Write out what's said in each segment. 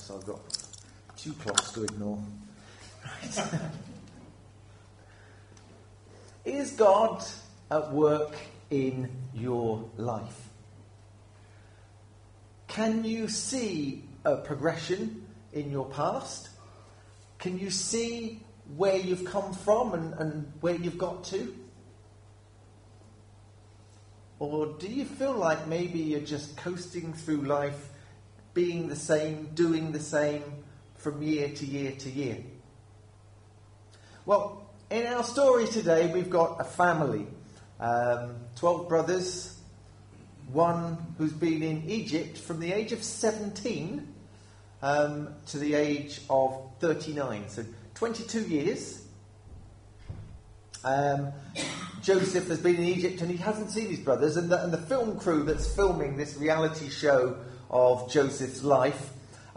so I've got 2 clocks to ignore. Right. Is God at work in your life? Can you see a progression in your past? Can you see where you've come from and where you've got to? Or do you feel like maybe you're just coasting through life, being the same, doing the same from year to year to year? Well, in our story today, we've got a family. 12 brothers, one who's been in Egypt from the age of 17 to the age of 39. So 22 years. Joseph has been in Egypt and he hasn't seen his brothers, and the film crew that's filming this reality show of Joseph's life,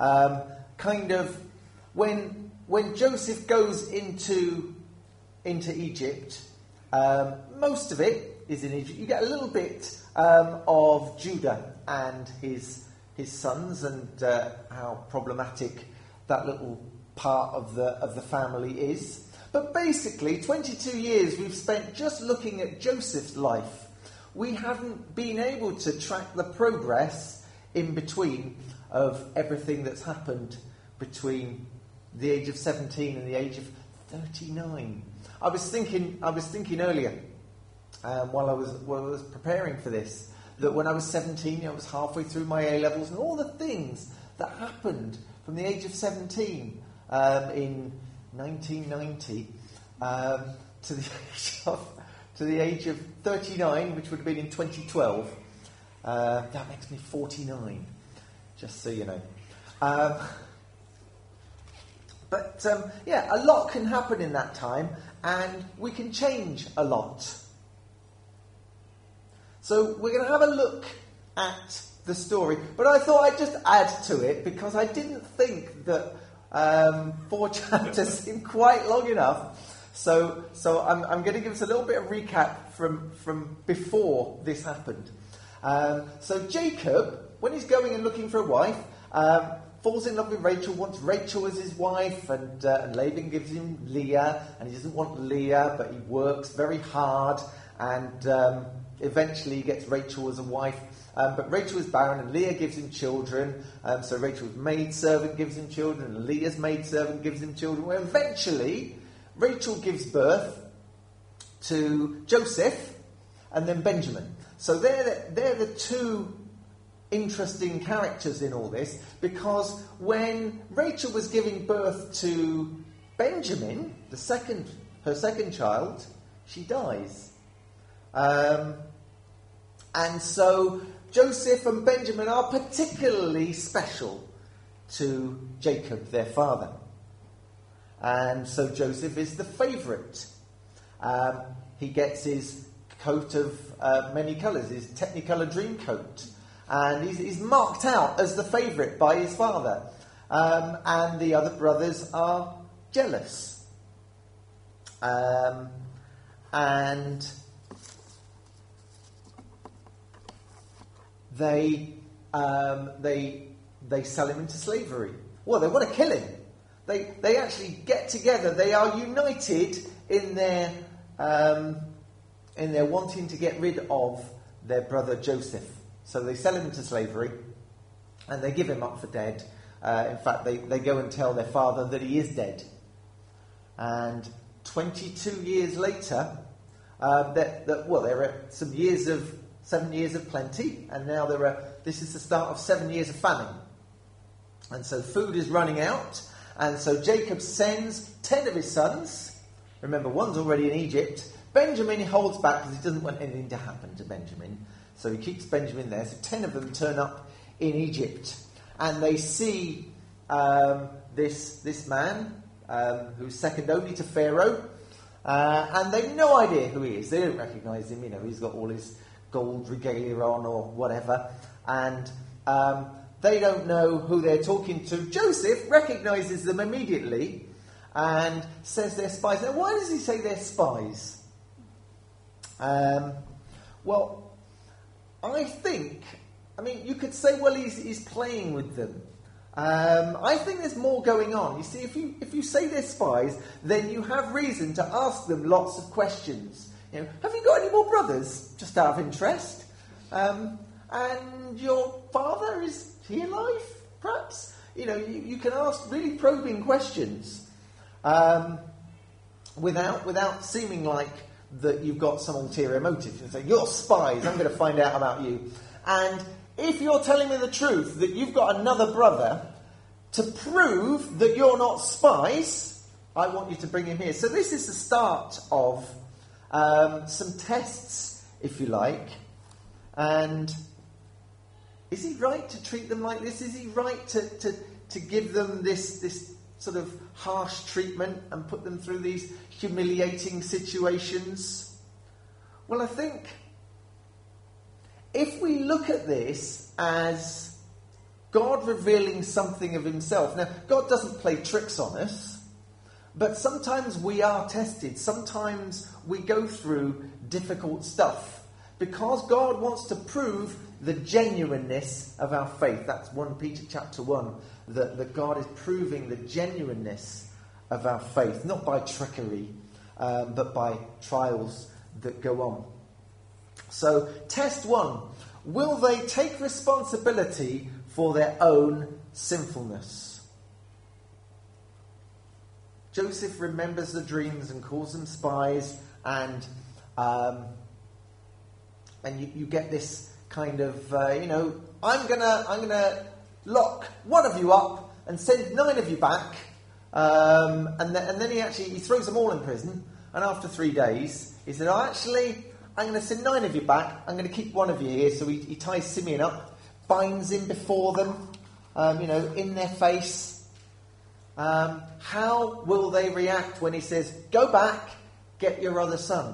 when Joseph goes into Egypt, most of it is in Egypt. You get a little bit of Judah and his sons, and how problematic that little part of the family is. But basically, 22 years we've spent just looking at Joseph's life. We haven't been able to track the progress in between of everything that's happened between the age of 17 and the age of 39. I was thinking earlier, while I was preparing for this, that when I was 17, I was halfway through my A-levels, and all the things that happened from the age of 17 in 1990 to the age of 39, which would have been in 2012. That makes me 49, just so you know. But a lot can happen in that time, and we can change a lot. So we're going to have a look at the story, but I thought I'd just add to it because I didn't think that 4 chapters seemed quite long enough. So I'm going to give us a little bit of recap from before this happened. So Jacob, when he's going and looking for a wife, falls in love with Rachel, wants Rachel as his wife, and Laban gives him Leah, and he doesn't want Leah, but he works very hard, and eventually he gets Rachel as a wife. But Rachel is barren, and Leah gives him children. So Rachel's maidservant gives him children, and Leah's maidservant gives him children. Well, eventually, Rachel gives birth to Joseph and then Benjamin. So they're the 2 interesting characters in all this, because when Rachel was giving birth to Benjamin, her second child, she dies. And so Joseph and Benjamin are particularly special to Jacob, their father. And so Joseph is the favourite. He gets his coat of many colours, his Technicolor dream coat. And he's marked out as the favourite by his father. And the other brothers are jealous. And they sell him into slavery. Well, they want to kill him. They actually get together. They are united in their wanting to get rid of their brother Joseph. So they sell him into slavery, and they give him up for dead. In fact, they go and tell their father that he is dead. And 22 years later, there are some years of 7 years of plenty, and now this is the start of 7 years of famine. And so food is running out, and so Jacob sends 10 of his sons. Remember, one's already in Egypt. Benjamin he holds back because he doesn't want anything to happen to Benjamin. So he keeps Benjamin there. So 10 of them turn up in Egypt, and they see this man who's second only to Pharaoh, and they've no idea who he is. They don't recognise him. He's got all his gold regalia on or whatever, and they don't know who they're talking to. Joseph recognises them immediately and says they're spies. Now, why does he say they're spies? Well, you could say, well, he's playing with them. I think there's more going on. You see, if you say they're spies, then you have reason to ask them lots of questions. You know, have you got any more brothers? Just out of interest. And your father, is he alive? Perhaps. You know, you can ask really probing questions without seeming like that you've got some ulterior motive. You say, you're spies, I'm going to find out about you. And if you're telling me the truth, that you've got another brother, to prove that you're not spies, I want you to bring him here. So this is the start of some tests, if you like. And is he right to treat them like this? Is he right to give them this sort of harsh treatment and put them through these humiliating situations? Well, I think if we look at this as God revealing something of himself. Now, God doesn't play tricks on us, but sometimes we are tested. Sometimes we go through difficult stuff because God wants to prove the genuineness of our faith. That's 1 Peter chapter 1, that God is proving the genuineness of our faith, not by trickery, but by trials that go on. So, test 1. Will they take responsibility for their own sinfulness? Joseph remembers the dreams and calls them spies, and you get this kind of I'm gonna lock one of you up and send 9 of you back, and then he throws them all in prison. And after 3 days, he said, I'm going to send 9 of you back. I'm going to keep one of you here. So he ties Simeon up, binds him before them, in their face. How will they react when he says, go back, get your other son?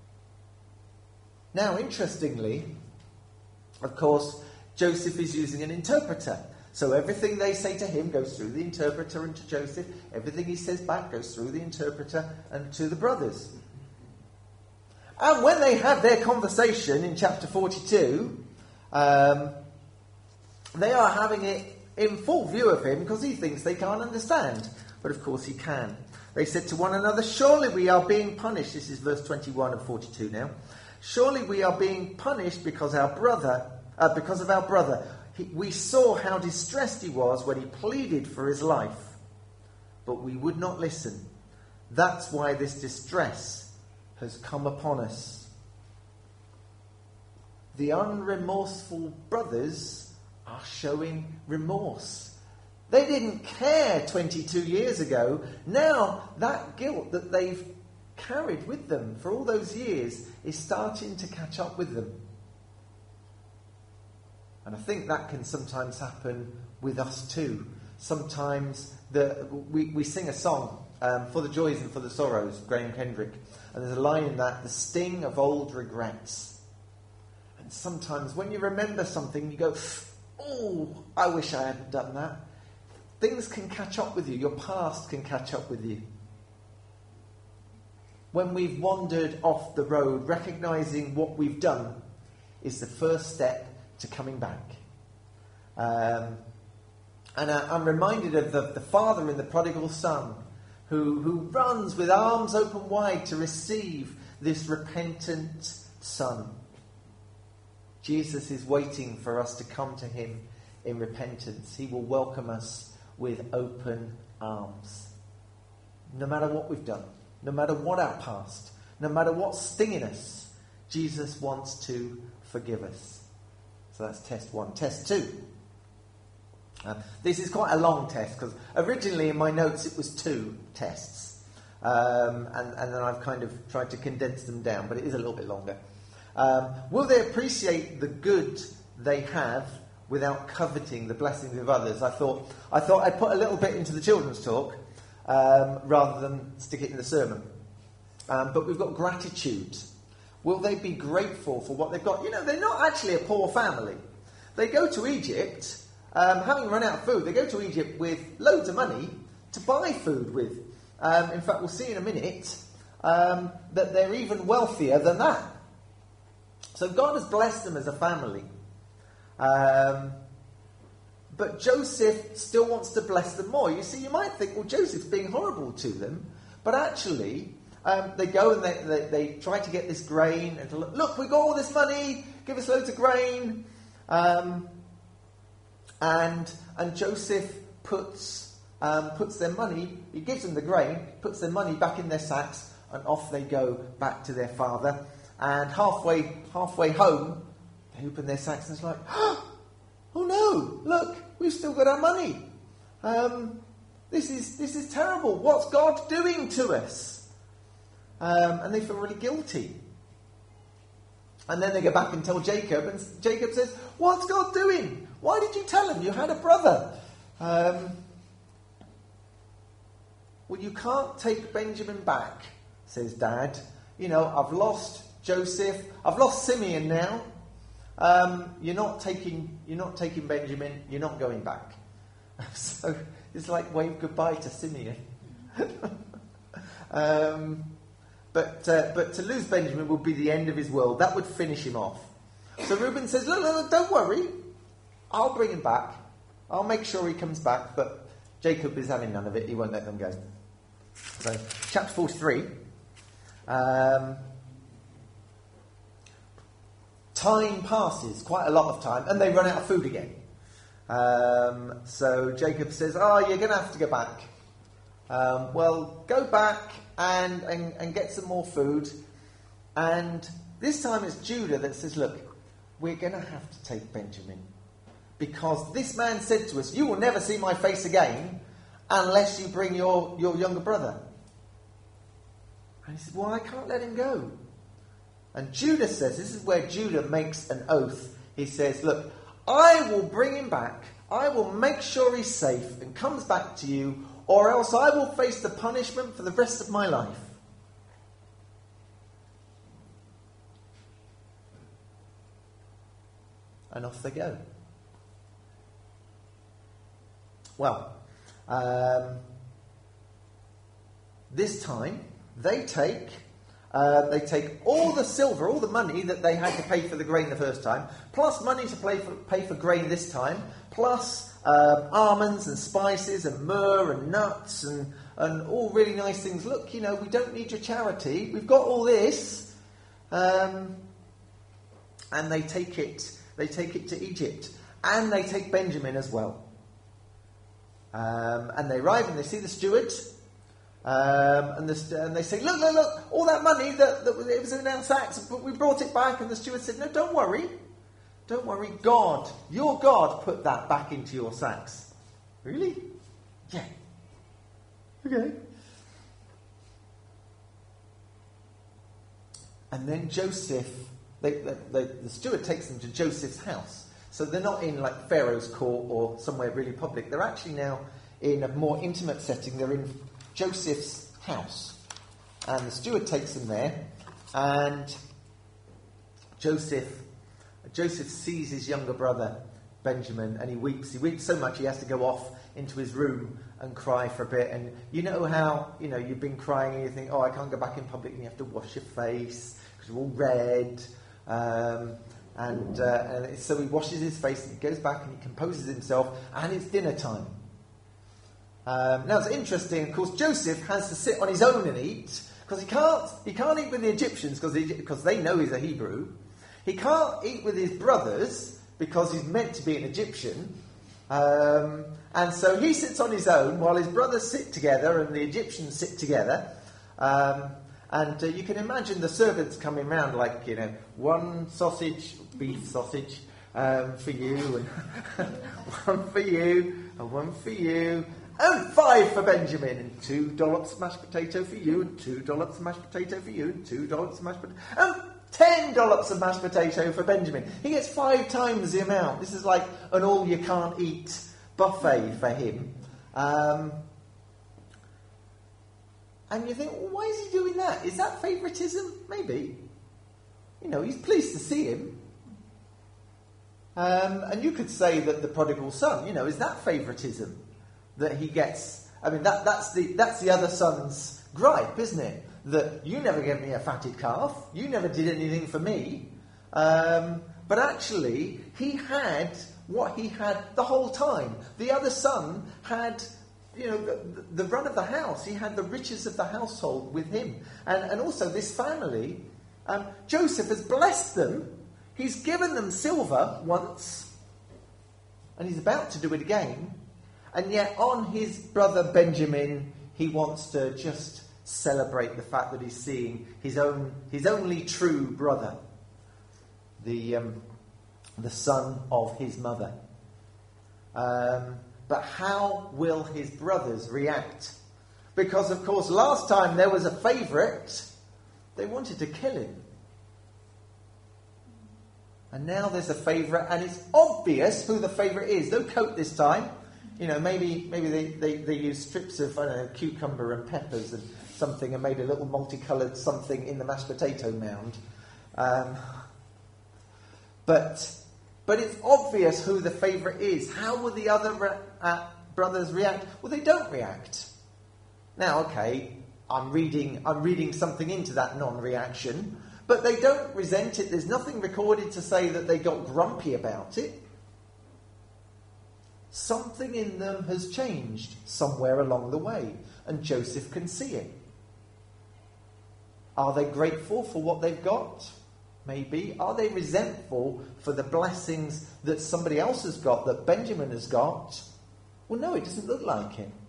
Now, interestingly, of course, Joseph is using an interpreter. So everything they say to him goes through the interpreter and to Joseph. Everything he says back goes through the interpreter and to the brothers. And when they have their conversation in chapter 42, they are having it in full view of him because he thinks they can't understand. But of course he can. They said to one another, surely we are being punished. This is verse 21 of 42 now. Surely we are being punished because of our brother. We saw how distressed he was when he pleaded for his life. But we would not listen. That's why this distress has come upon us. The unremorseful brothers are showing remorse. They didn't care 22 years ago. Now that guilt that they've carried with them for all those years is starting to catch up with them. And I think that can sometimes happen with us too. Sometimes we sing a song, For the Joys and for the Sorrows, Graham Kendrick. And there's a line in that, the sting of old regrets. And sometimes when you remember something, you go, oh, I wish I hadn't done that. Things can catch up with you. Your past can catch up with you. When we've wandered off the road, recognising what we've done is the first step to coming back. And I'm reminded of the father in the prodigal son, who runs with arms open wide to receive this repentant son. Jesus is waiting for us to come to him in repentance. He will welcome us with open arms. No matter what we've done, no matter what our past, no matter what's stinging us, Jesus wants to forgive us. So that's test 1. Test 2. This is quite a long test because originally in my notes it was 2 tests. And then I've kind of tried to condense them down, but it is a little bit longer. Will they appreciate the good they have without coveting the blessings of others? I thought I'd put a little bit into the children's talk rather than stick it in the sermon. But we've got gratitude. Will they be grateful for what they've got? You know, they're not actually a poor family. They go to Egypt, having run out of food, they go to Egypt with loads of money to buy food with. In fact, we'll see in a minute that they're even wealthier than that. So God has blessed them as a family. But but Joseph still wants to bless them more. You see, you might think, well, Joseph's being horrible to them, but actually, they go and they try to get this grain, and look, we got all this money, give us loads of grain, and Joseph puts their money, he gives them the grain, puts their money back in their sacks, and off they go back to their father. And halfway home, they open their sacks and it's like, oh no, look, we've still got our money. This is terrible. What's God doing to us? And they feel really guilty. And then they go back and tell Jacob, and Jacob says, what's God doing? Why did you tell him you had a brother? Well, you can't take Benjamin back, says Dad. You know, I've lost Joseph. I've lost Simeon now. You're not taking Benjamin. You're not going back. So it's like wave goodbye to Simeon. But to lose Benjamin would be the end of his world. That would finish him off. So Reuben says, look, don't worry. I'll bring him back. I'll make sure he comes back. But Jacob is having none of it. He won't let them go. So, chapter 43. Time passes, quite a lot of time, and they run out of food again. So Jacob says, you're going to have to go back. Well, go back and get some more food. And this time it's Judah that says, look, we're going to have to take Benjamin. Because this man said to us, you will never see my face again unless you bring your younger brother. And he said, well, I can't let him go. And Judah says, this is where Judah makes an oath. He says, look, I will bring him back. I will make sure he's safe and comes back to you, or else I will face the punishment for the rest of my life. And off they go. Well, this time they take all the silver, all the money that they had to pay for the grain the first time, plus money to pay for grain this time, plus almonds and spices and myrrh and nuts and all really nice things. Look, we don't need your charity. We've got all this. And they take it to Egypt. And they take Benjamin as well. And they arrive and they see the steward. And they say, look, all that money that it was in our sacks, but we brought it back. And the steward said, no, don't worry, God, your God put that back into your sacks. Really? Yeah. Okay. And then Joseph, the steward takes them to Joseph's house. So they're not in like Pharaoh's court or somewhere really public. They're actually now in a more intimate setting. They're in Joseph's house. And the steward takes them there. And Joseph sees his younger brother, Benjamin, and he weeps. He weeps so much he has to go off into his room and cry for a bit. And you know how, you've been crying and you think, I can't go back in public, and you have to wash your face because you're all red. And so he washes his face and he goes back and he composes himself, and it's dinner time. Now it's interesting, of course, Joseph has to sit on his own and eat, because he can't eat with the Egyptians because they know he's a Hebrew. He can't eat with his brothers because he's meant to be an Egyptian. And so he sits on his own while his brothers sit together and the Egyptians sit together. And you can imagine the servants coming round like, one sausage, beef sausage, for you, and one for you, and one for you, and 5 for Benjamin, and 2 dollops of mashed potato for you, and 2 dollops of mashed potato for you, and 2 dollops of mashed potato, and 10 dollops of mashed potato for Benjamin. He gets 5 times the amount. This is like an all-you-can't-eat buffet for him. And you think, well, why is he doing that? Is that favouritism? Maybe. He's pleased to see him. And you could say that the prodigal son, is that favouritism? That he gets... I mean, that's the other son's gripe, isn't it? That you never gave me a fatted calf. You never did anything for me. But actually, he had what he had the whole time. The other son had, the run of the house. He had the riches of the household with him. And also this family, Joseph has blessed them. He's given them silver once, and he's about to do it again. And yet on his brother Benjamin, he wants to just celebrate the fact that he's seeing his only true brother, the son of his mother. But how will his brothers react? Because, of course, last time there was a favourite, they wanted to kill him. And now there's a favourite, and it's obvious who the favourite is. No coat this time. Maybe they used strips of, cucumber and peppers and something, and made a little multicoloured something in the mashed potato mound. But it's obvious who the favourite is. How will the other brothers react? Well, they don't react. Now, okay, I'm reading something into that non-reaction, but they don't resent it. There's nothing recorded to say that they got grumpy about it. Something in them has changed somewhere along the way, and Joseph can see it. Are they grateful for what they've got? Maybe. Are they resentful for the blessings that somebody else has got, that Benjamin has got? Well, no, it doesn't look like it.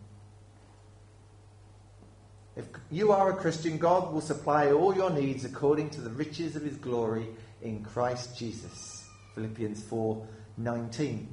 If you are a Christian, God will supply all your needs according to the riches of his glory in Christ Jesus. Philippians 4:19.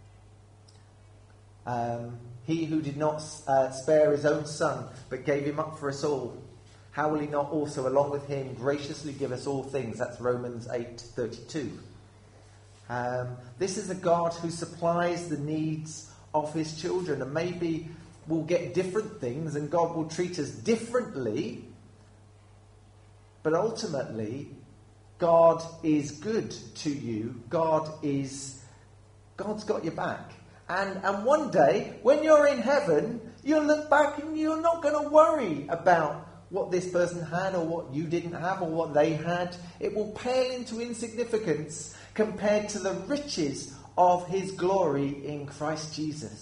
He who did not spare his own son, but gave him up for us all, how will he not also, along with him, graciously give us all things? That's Romans 8:32. This is a God who supplies the needs of his children, and maybe we'll get different things and God will treat us differently, but ultimately God is good to you. God's got your back. And one day, when you're in heaven, you'll look back and you're not going to worry about what this person had or what you didn't have or what they had. It will pale into insignificance compared to the riches of his glory in Christ Jesus.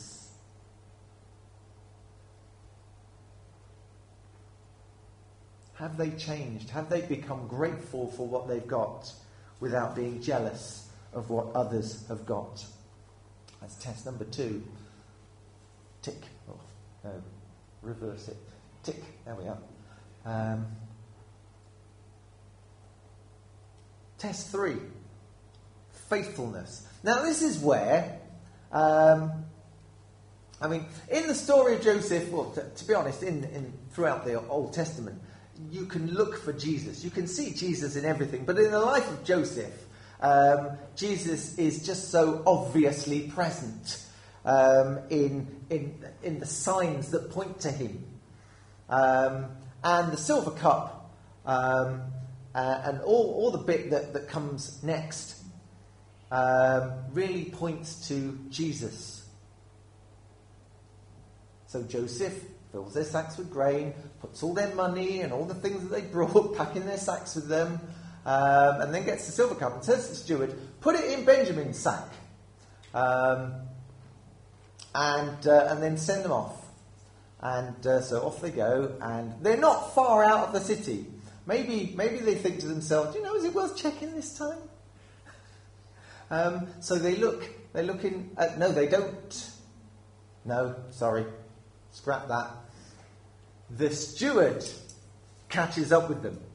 Have they changed? Have they become grateful for what they've got without being jealous of what others have got? That's test number 2. Tick. Oh, no. Reverse it. Tick. There we are. Test 3. Faithfulness. Now this is where, in the story of Joseph, well, to be honest, in throughout the Old Testament, you can look for Jesus. You can see Jesus in everything. But in the life of Joseph, Jesus is just so obviously present in the signs that point to him. And the silver cup and all the bit that comes next really points to Jesus. So Joseph fills their sacks with grain, puts all their money and all the things that they brought back in their sacks with them, and then gets the silver cup and says to the steward, put it in Benjamin's sack, and then send them off. And so off they go, and they're not far out of the city. Maybe they think to themselves, is it worth checking this time? So they look in. No, they don't. No, sorry. Scrap that. The steward catches up with them.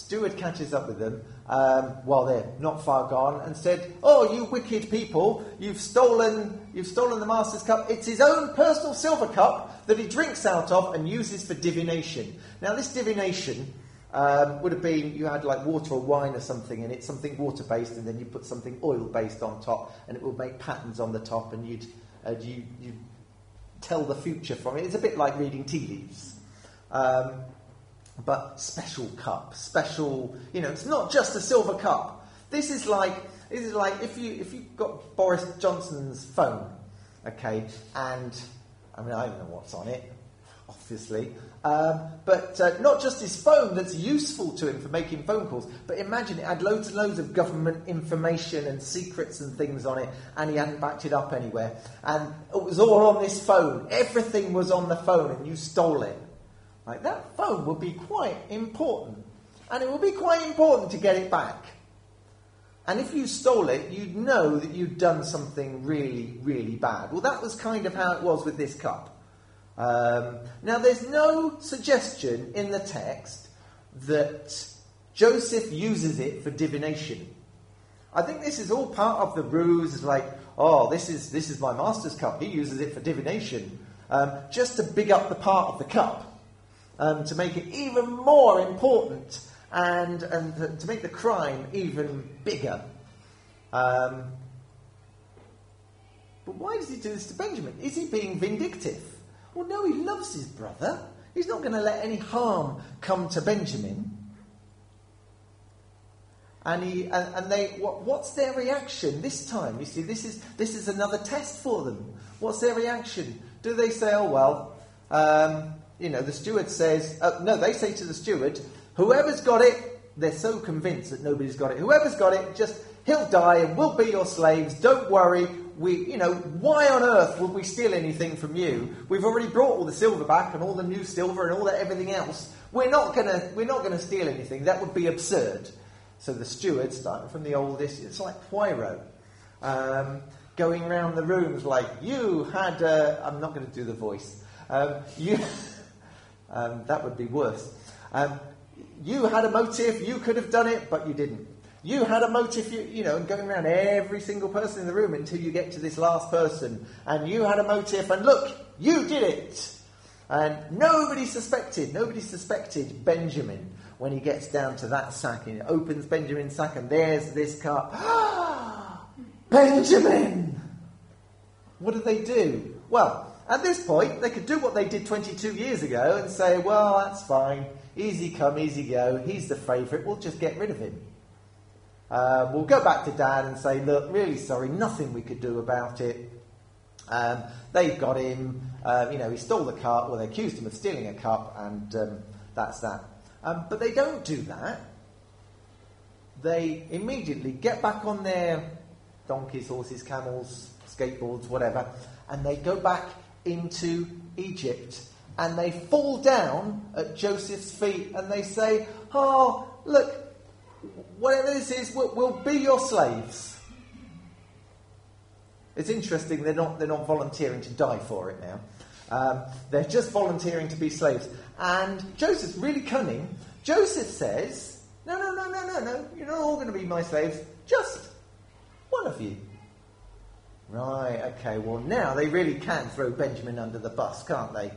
While they're not far gone, and said, "Oh, you wicked people! You've stolen the master's cup. It's his own personal silver cup that he drinks out of and uses for divination." Now, this divination would have been, you had like water or wine or something, and it's something water-based, and then you put something oil-based on top, and it would make patterns on the top, and you'd tell the future from it. It's a bit like reading tea leaves. But special cup, it's not just a silver cup. This is like if you've got Boris Johnson's phone, okay, and I don't know what's on it, obviously, But not just his phone that's useful to him for making phone calls, but imagine it had loads and loads of government information and secrets and things on it, and he hadn't backed it up anywhere. And it was all on this phone. Everything was on the phone, and you stole it. Like, that phone would be quite important. And it would be quite important to get it back. And if you stole it, you'd know that you'd done something really, really bad. Well, that was kind of how it was with this cup. Now, there's no suggestion in the text that Joseph uses it for divination. I think this is all part of the ruse. It's like, oh, this is my master's cup. He uses it for divination. Just to big up the part of the cup. To make it even more important. And to make the crime even bigger. But why does he do this to Benjamin? Is he being vindictive? Well, no, he loves his brother. He's not going to let any harm come to Benjamin. What's their reaction this time? You see, this is another test for them. What's their reaction? Do they say, oh well, the steward says, no, they say to the steward, whoever's got it, they're so convinced that nobody's got it. Whoever's got it, he'll die and we'll be your slaves. Don't worry. Why on earth would we steal anything from you? We've already brought all the silver back and all the new silver and all that everything else. We're not gonna steal anything. That would be absurd. So the steward, starting from the oldest, it's like Poirot, going around the rooms like, you had I'm not going to do the voice. That would be worse. You had a motive. You could have done it, but you didn't. You had a motive, and going around every single person in the room until you get to this last person. And you had a motive, and look, you did it. And nobody suspected Benjamin when he gets down to that sack. And he opens Benjamin's sack, and there's this cup. Benjamin! What do? Well, at this point, they could do what they did 22 years ago and say, well, that's fine. Easy come, easy go. He's the favourite. We'll just get rid of him. We'll go back to Dad and say, look, really sorry, nothing we could do about it. They've got him, he stole the cup, well, they accused him of stealing a cup, and that's that. But they don't do that. They immediately get back on their donkeys, horses, camels, skateboards, whatever, and they go back into Egypt, and they fall down at Joseph's feet, and they say, oh, look, whatever this is, we'll be your slaves. It's interesting, they're not volunteering to die for it now. They're just volunteering to be slaves. And Joseph's really cunning. Joseph says, no, you're not all going to be my slaves, just one of you. Right, okay, well now they really can throw Benjamin under the bus, can't they?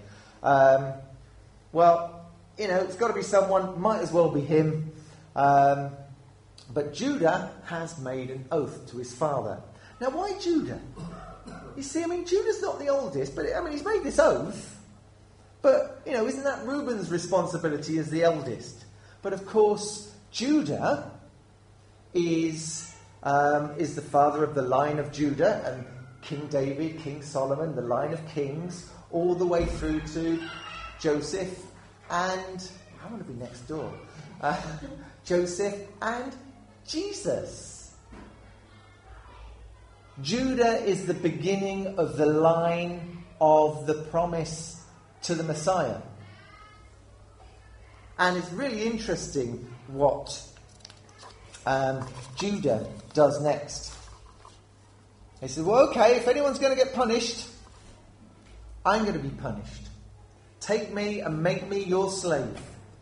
It's got to be someone, might as well be him. But Judah has made an oath to his father. Now, why Judah? You see, Judah's not the oldest, but he's made this oath. But, isn't that Reuben's responsibility as the eldest? But of course, Judah is the father of the line of Judah, and King David, King Solomon, the line of kings, all the way through to Joseph and, I want to be next door, Joseph and Jesus. Judah is the beginning of the line of the promise to the Messiah. And it's really interesting what Judah does next. He says, well, okay, if anyone's going to get punished, I'm going to be punished. Take me and make me your slave.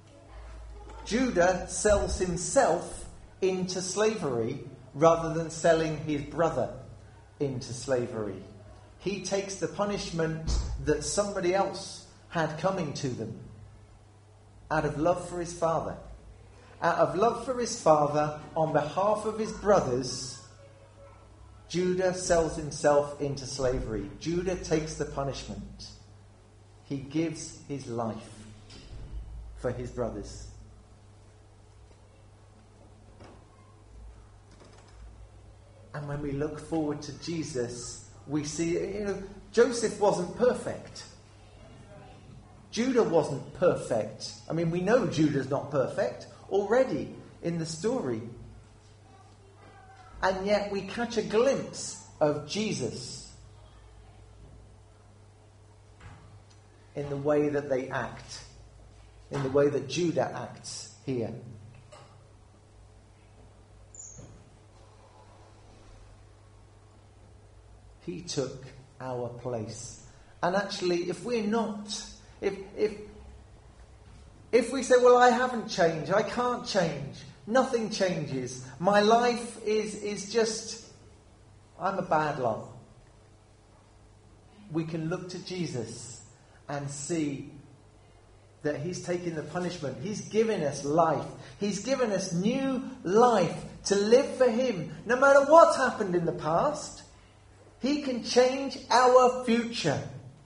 Judah sells himself into slavery rather than selling his brother into slavery. He takes the punishment that somebody else had coming to them out of love for his father. Out of love for his father, on behalf of his brothers, Judah sells himself into slavery. Judah takes the punishment. He gives his life for his brothers. And when we look forward to Jesus, we see, Joseph wasn't perfect. Judah wasn't perfect. I mean, we know Judah's not perfect already in the story. And yet we catch a glimpse of Jesus in the way that they act, in the way that Judah acts here. He took our place. And actually, if we're not, if we say, well, I haven't changed, I can't change, nothing changes, my life is just, I'm a bad lot. We can look to Jesus and see that he's taken the punishment. He's given us life. He's given us new life to live for him. No matter what's happened in the past, he can change our future.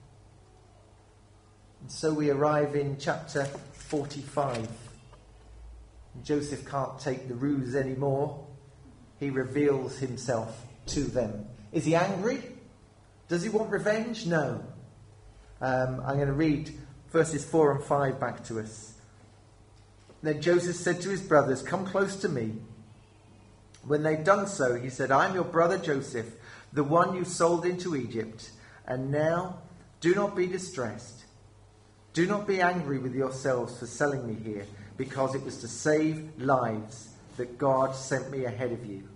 And so we arrive in chapter 45. Joseph can't take the ruse anymore. He reveals himself to them. Is he angry? Does he want revenge? No. I'm going to read verses 4 and 5 back to us. Then Joseph said to his brothers, "Come close to me." When they'd done so, he said, "I'm your brother Joseph, the one you sold into Egypt. And now do not be distressed. Do not be angry with yourselves for selling me here, because it was to save lives that God sent me ahead of you."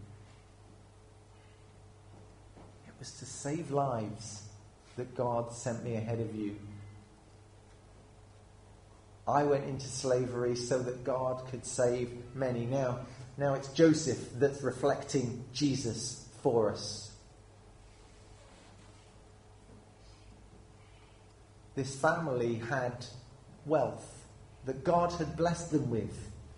It was to save lives that God sent me ahead of you. I went into slavery so that God could save many. Now it's Joseph that's reflecting Jesus for us. This family had wealth that God had blessed them with.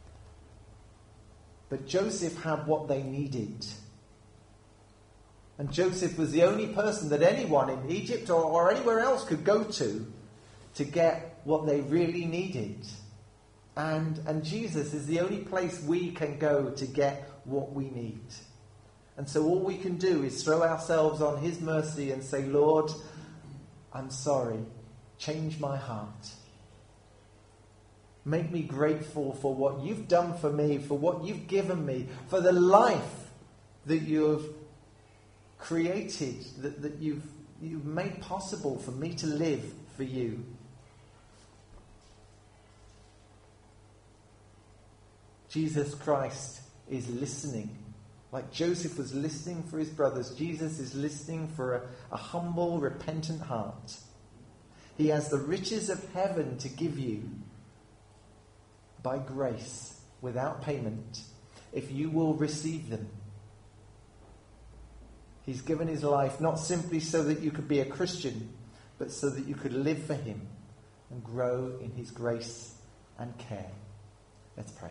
But Joseph had what they needed. And Joseph was the only person that anyone in Egypt or anywhere else could go to get what they really needed. And Jesus is the only place we can go to get what we need. And so all we can do is throw ourselves on his mercy and say, "Lord, I'm sorry. Change my heart. Make me grateful for what you've done for me, for what you've given me, for the life that you've created, that you've made possible for me to live for you." Jesus Christ is listening. Like Joseph was listening for his brothers, Jesus is listening for a humble, repentant heart. He has the riches of heaven to give you by grace, without payment, if you will receive them. He's given his life not simply so that you could be a Christian, but so that you could live for him and grow in his grace and care. Let's pray.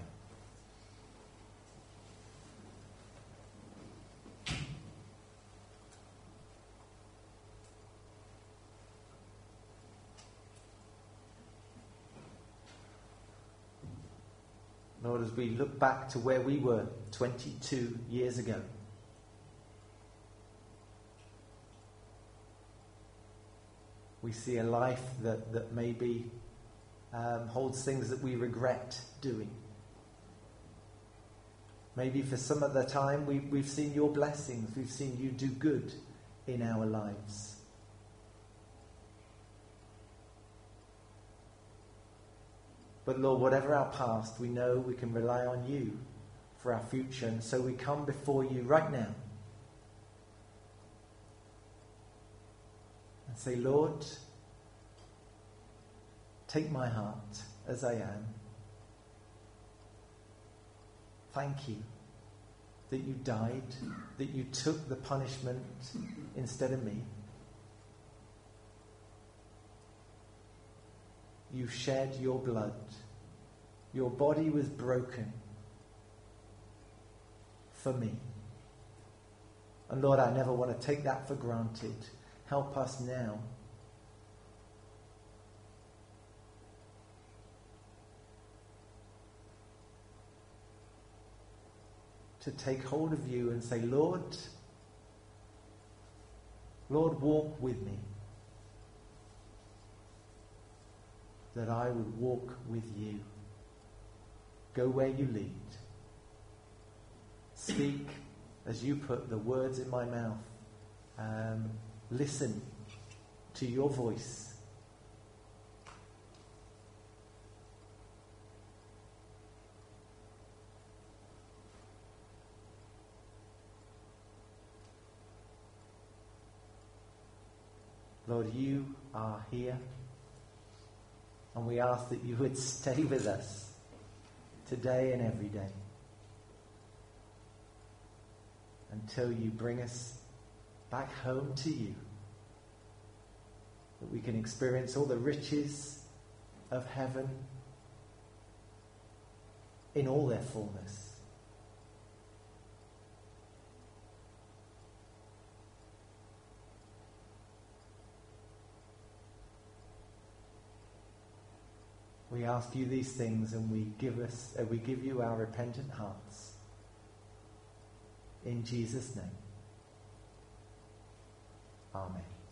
Lord, as we look back to where we were 22 years ago, we see a life that maybe holds things that we regret doing. Maybe for some of the time we've seen your blessings, we've seen you do good in our lives. But Lord, whatever our past, we know we can rely on you for our future. And so we come before you right now and say, "Lord, take my heart as I am. Thank you that you died, that you took the punishment instead of me. You shed your blood. Your body was broken for me. And Lord, I never want to take that for granted. Help us now to take hold of you and say, Lord, walk with me. that I would walk with you, go where you lead, speak as you put the words in my mouth, listen to your voice. Lord, you are here, and we ask that you would stay with us today and every day until you bring us back home to you, that we can experience all the riches of heaven in all their fullness. We ask you these things, and we give you our repentant hearts. In Jesus' name. Amen.